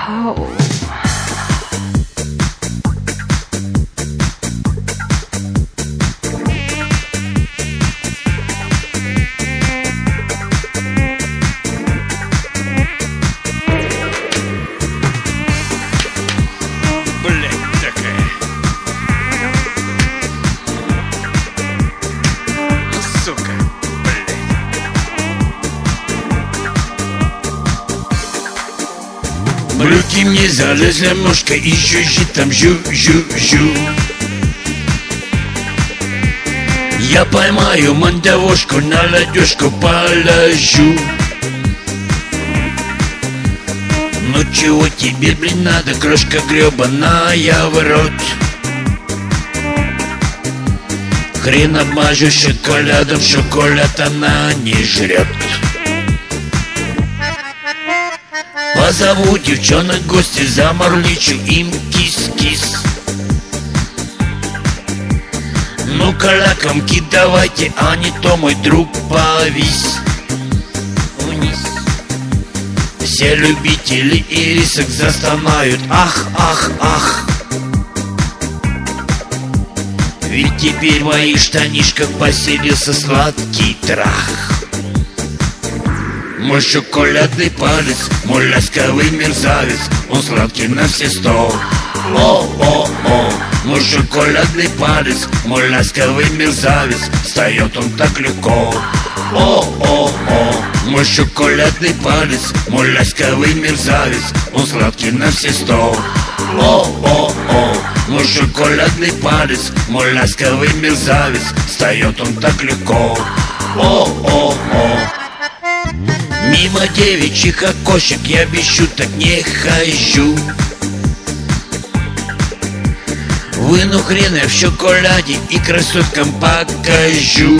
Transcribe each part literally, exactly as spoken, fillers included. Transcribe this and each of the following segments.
Ау. Брюки мне залезла мошка и жужжит там жу-жу-жу. Я поймаю мандавошку, на ладошку положу. Ну чего тебе, блин, надо, крошка гребаная в рот? Хрен обмажу шоколадом, шоколад она не жрет. Позову девчонок в гости, заморличу им кис-кис. Ну-ка, лакомки, давайте, а не то мой друг повис вниз. Все любители ирисок застонают, ах, ах, ах. Ведь теперь в моих штанишках поселился сладкий трах. Мой шоколадный палец, мой ласковый мерзавец, он сладкий на все сто. О-о-о, мой шоколадный палец, мой ласковый мерзавец, встает он так легко. О-о-о, мой шоколадный палец, мой ласковый мерзавец, он сладкий на все сто. О-о-о, мой шоколадный палец, мой ласковый мерзавец, встает он так легко. О-о-о. Мимо девичьих окошек я без шуток не хожу. Выну хрена в шоколаде и красоткам покажу.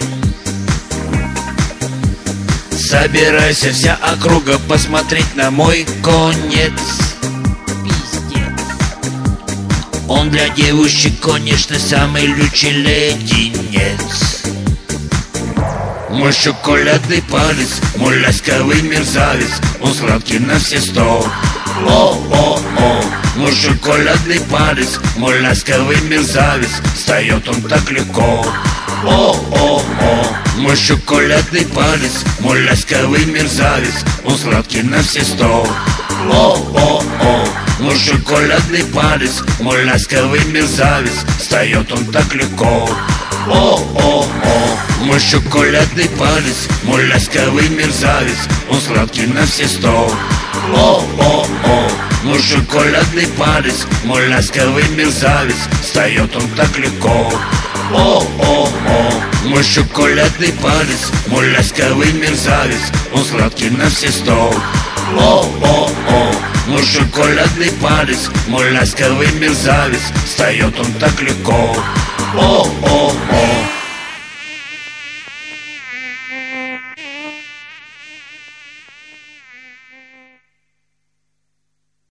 Собирайся вся округа посмотреть на мой конец. Пиздец. Он для девушек, конечно, самый лучший леденец. Мой шоколадный палец, мой ласковый мерзавец, он сладкий на все сто. О-о-о, мой шоколадный палец, мой ласковый мерзавец, встает он так легко. О-о-о, мой шоколадный палец, мой ласковый мерзавец, он сладкий на все сто. О-о-о, мой шоколадный палец, мой ласковый мерзавец, встает он так легко. О-о-о, мой шоколадный палец, мой ласковый мерзавец, он сладкий на все сто. О-о-о, мой шоколадный палец, мой ласковый мерзавец, встает он так легко. О-о-о, мой шоколадный палец, мой ласковый мерзавец, он сладкий на все сто. О-о-о, мой шоколадный палец, мой ласковый мерзавец, встает он так легко. О-о-о.